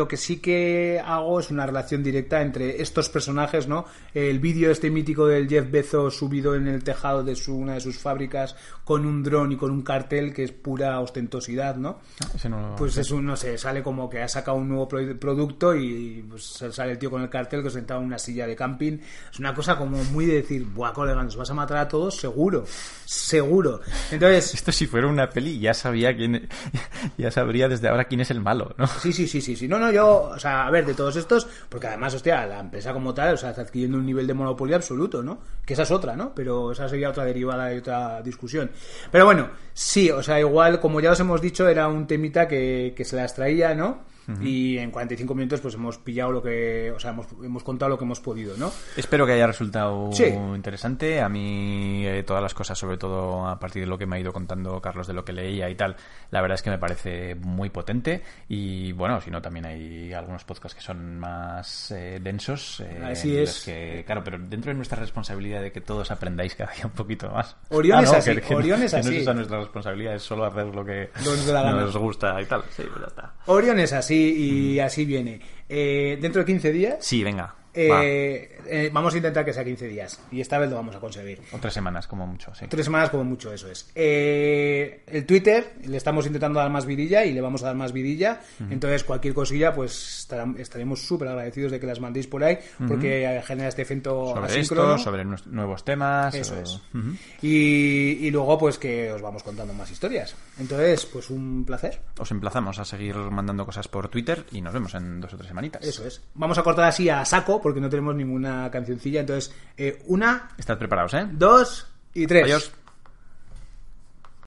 que hago es una relación directa entre estos personajes, ¿no? El vídeo mítico del Jeff Bezos subido en el tejado de una de sus fábricas con un dron y con un cartel que es pura ostentosidad, ¿no? Pues eso, no sé, sale como que ha sacado un nuevo producto y pues sale el tío con el cartel que sentado en una silla de camping. Es una cosa como muy de decir, buah, colega, nos vas a matar a todos, seguro. Entonces, esto si fuera una peli ya sabría desde ahora quién es el malo, ¿no? Sí. No, yo, o sea, a ver, de todos estos, porque además, hostia, la empresa como tal, o sea, está adquiriendo un nivel de monopolio absoluto, ¿no? Que esa es otra, ¿no? Pero esa sería otra derivada de otra discusión. Pero bueno, sí, o sea, igual, como ya os hemos dicho, era un temita que se las traía, ¿no? Y en 45 minutos pues hemos pillado hemos contado lo que hemos podido, ¿no? Espero que haya resultado interesante. A mí todas las cosas, sobre todo a partir de lo que me ha ido contando Carlos de lo que leía y tal, la verdad es que me parece muy potente. Y bueno, si no, también hay algunos podcasts que son más densos. Así es. Que, claro, pero dentro de nuestra responsabilidad de que todos aprendáis cada día un poquito más. Orión es así. Orión es así. No es nuestra responsabilidad, es solo hacer lo que nos gusta y tal. Sí, pues ya está. Orión es así. Y así viene. Dentro de 15 días. Sí, venga. Vamos a intentar que sea 15 días. Y esta vez lo vamos a conseguir. O 3 semanas, como mucho, sí. 3 semanas, como mucho, eso es. El Twitter, le estamos intentando dar más vidilla y le vamos a dar más vidilla. Entonces, cualquier cosilla, pues estaremos súper agradecidos de que las mandéis por ahí, porque genera este efecto sobre asíncrono. Esto, sobre nuevos temas. Eso es. Y luego, pues que os vamos contando más historias. Entonces, pues un placer. Os emplazamos a seguir mandando cosas por Twitter y nos vemos en 2 o 3 semanitas. Eso es. Vamos a cortar así a saco, porque no tenemos ninguna cancioncilla. Entonces, 1... Estad preparados, 2 y 3. Adiós.